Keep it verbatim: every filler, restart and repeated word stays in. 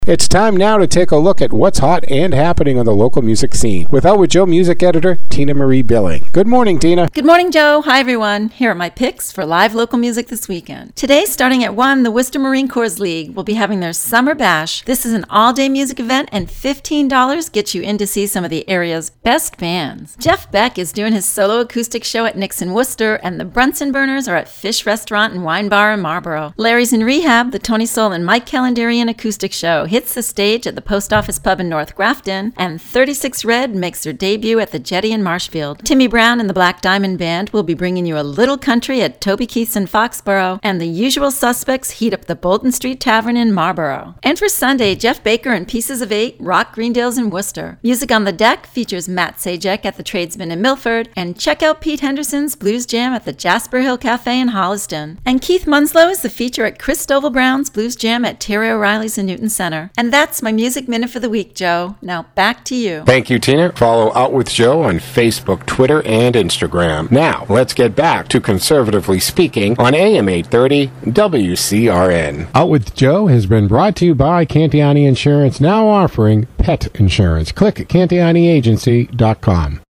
It's time now to take a look at what's hot and happening on the local music scene with Out with Joe music editor Tina Marie Billing. Good morning, Tina. Good morning, Joe. Hi, everyone. Here are my picks for live local music this weekend. Today, starting at one, the Worcester Marine Corps League will be having their Summer Bash. This is an all-day music event, and fifteen dollars gets you in to see some of the area's best bands. Jeff Beck is doing his solo acoustic show at Nixon Worcester, and the Brunson Burners are at Fish Restaurant and Wine Bar in Marlboro. Larry's in Rehab, the Tony Soul and Mike Calendarian acoustic show, hits the stage at the Post Office Pub in North Grafton, and thirty-six Red makes their debut at the Jetty in Marshfield. Timmy Brown and the Black Diamond Band will be bringing you a little country at Toby Keith's in Foxborough, and the Usual Suspects heat up the Bolton Street Tavern in Marlboro. And for Sunday, Jeff Baker and Pieces of Eight rock Greendales in Worcester. Music on the Deck features Matt Sajek at the Tradesman in Milford, and check out Pete Henderson's Blues Jam at the Jasper Hill Cafe in Holliston. And Keith Munslow is the feature at Chris Stovall Brown's Blues Jam at Terry O'Reilly's in Newton Center. And that's my Music Minute for the week, Joe. Now back to you. Thank you, Tina. Follow Out with Joe on Facebook, Twitter, and Instagram. Now, let's get back to Conservatively Speaking on A M eight thirty W C R N. Out with Joe has been brought to you by Cantiani Insurance, now offering pet insurance. Click cantiani agency dot com.